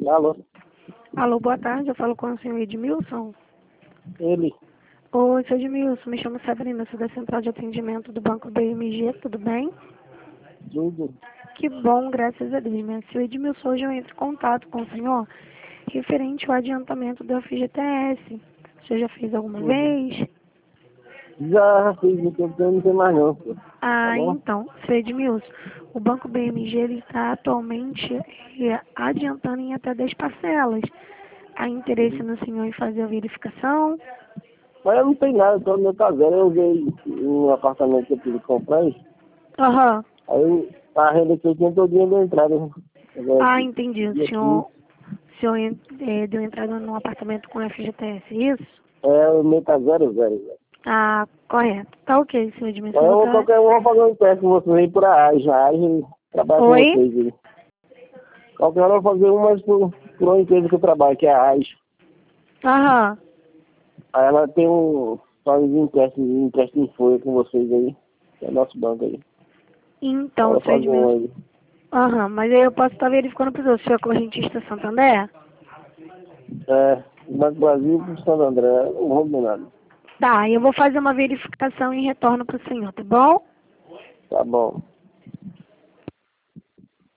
Alô? Alô, boa tarde, eu falo com o senhor Edmilson. Ele? Oi, senhor Edmilson, me chamo Sabrina, sou da Central de Atendimento do Banco BMG, tudo bem? Tudo? Que bom, graças a Deus, né? Senhor Edmilson, hoje eu entro em contato com o senhor referente ao adiantamento do FGTS. O senhor já fez alguma vez? Já fiz o tempo, não tem mais não. Tá Ah, bom? então, senhor Edmilson, o Banco BMG ele está atualmente adiantando em até 10 parcelas. Há interesse no senhor em fazer a verificação? Mas eu não tenho nada, tô no meu caseiro. Eu vi um apartamento que eu tive que comprar. Aham. Aí a renda que eu tinha todo dia deu entrada. Agora, Ah, entendi. O dia 15, senhor deu entrada num apartamento com FGTS, isso? é o meu caseiro, velho. Ah, correto. Tá ok, senhor Edmilson. Aí Eu vou qualquer um vai fazer um teste com vocês aí por AGE. A AGE trabalha com Oi? vocês aí. Qualquer um vai fazer um, mas por uma empresa que eu trabalho, que é a AGE. Aham. Aí ela tem faz um empréstimo em folha com vocês aí. Que é nosso banco aí. Então, Ela senhor faz um Edmilson. aí. Aham, mas aí eu posso estar verificando para o senhor é correntista Santander? É, Banco Brasil pro Santo André, não roubo nada. Tá, eu vou fazer uma verificação e retorno para o senhor, tá bom? Tá bom.